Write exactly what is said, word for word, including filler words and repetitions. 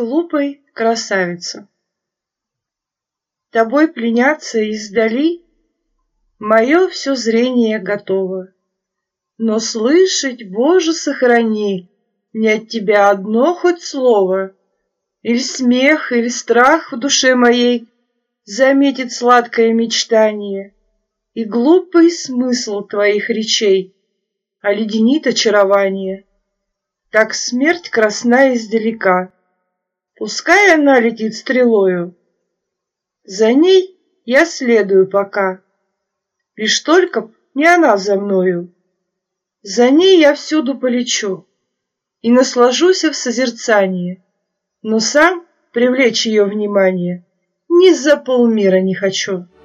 глупой красавица. Тобой пленяться издали мое все зрение готово, но слышать, Боже, сохрани, не от тебя одно хоть слово, или смех, или страх в душе моей заметит сладкое мечтание, и глупый смысл твоих речей оледенит очарование. Так смерть красна издалека, пускай она летит стрелою, за ней я следую пока, лишь только б не она за мною. За ней я всюду полечу и наслажусь в созерцании, но сам привлечь ее внимание ни за полмира не хочу.